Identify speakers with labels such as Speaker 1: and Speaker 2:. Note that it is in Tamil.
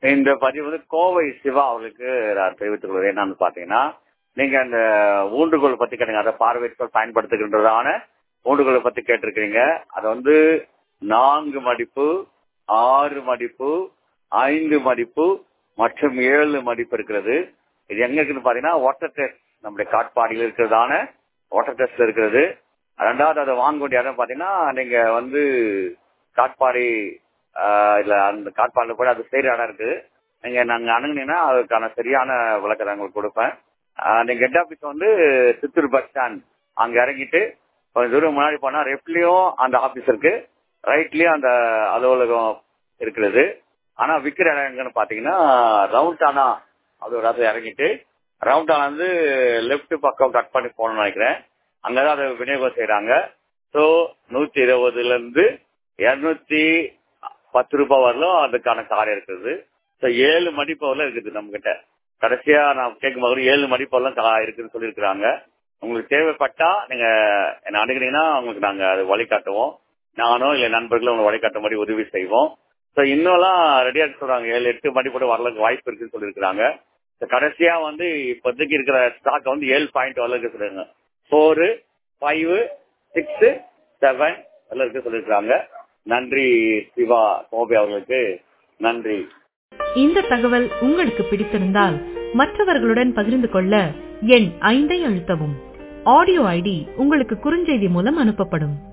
Speaker 1: இந்த பதிவு வந்து கோவை சிவா அவர்களுக்கு நான் தெரிவித்துக் கொள்வது என்னன்னு பாத்தீங்கன்னா, நீங்க அந்த ஊன்றுகோல் பத்தி கேட்டீங்க. அதை பார்வையற்றோர் பயன்படுத்துகின்றதான ஊன்றுகோலை பத்தி கேட்டிருக்கீங்க. அது வந்து 4 மடிப்பு, 6 மடிப்பு, 5 மடிப்பு மற்றும் 7 மடிப்பு இருக்கிறது. இது எங்க இருக்குன்னு பாத்தீங்கன்னா வாட்டர் டெஸ்ட் நம்முடைய காட்பாடியில் இருக்கிறதான வாட்டர் டெஸ்ட்ல இருக்கிறது. ரெண்டாவது அதை வாங்க வேண்டிய இடம் பாத்தீங்கன்னா, நீங்க வந்து காட்பாடி இல்ல அந்த காட்பாடியில் போய் அது செய்யற இடம் இருக்கு. நீங்க நாங்க அணுகுனீங்கன்னா அதுக்கான சரியான விளக்கத்தை உங்களுக்கு கொடுப்பேன். நீங்க ஹெட் ஆபீஸ் வந்து சித்தூர் பஸ் ஸ்டாண்ட் அங்க இறங்கிட்டு கொஞ்சம் தூரம் முன்னாடி போனா லெப்ட்லயும் அந்த ஆபீஸ் இருக்கு, ரைட்லயும் அந்த அலுவலகம் இருக்கிறது. ஆனா விக்கிற இடம் எங்கன்னு பாத்தீங்கன்னா ரவுண்டானா அதோட அதை இறங்கிட்டு ரவுண்டானா வந்து லெப்ட் பக்கம் கட் பண்ணி போகணும்னு நினைக்கிறேன். அங்கதான் அதை விநியோகம் செய்யறாங்க. ஸோ 120 இருந்து 210 ரூபாய் வரலும் அதுக்கான கார் இருக்குது. 7 மடிப்பவர்லாம் இருக்குது நம்ம கிட்ட. கடைசியா நான் கேட்கும்போது 7 மடிப்பவர்லாம் இருக்குன்னு சொல்லியிருக்கிறாங்க. உங்களுக்கு தேவைப்பட்டா நீங்க என்ன அணுகுனீங்கன்னா உங்களுக்கு நாங்க அது வழிகாட்டுவோம். நானோ இல்ல நண்பர்களும் உங்களை வழிகாட்ட மாதிரி உதவி செய்வோம். இன்னும்லாம் ரெடியா சொல்றாங்க. 7-8 மடி கூட வரலுக்கு வாய்ப்பு இருக்குன்னு சொல்லியிருக்கிறாங்க. கடைசியா வந்து இப்போதைக்கு இருக்கிற ஸ்டாக் வந்து 7 பாயிண்ட் வரலுக்கு சொல்லுங்க. 4, 5, 6, 7 இருக்கு சொல்லியிருக்கிறாங்க. நன்றி சிவா கோபி அவர்களுக்கு நன்றி.
Speaker 2: இந்த தகவல் உங்களுக்கு பிடித்திருந்தால் மற்றவர்களுடன் பகிர்ந்து கொள்ள எண் 5 அழுத்தவும். ஆடியோ ஐடி உங்களுக்கு குறுஞ்செய்தி மூலம் அனுப்பப்படும்.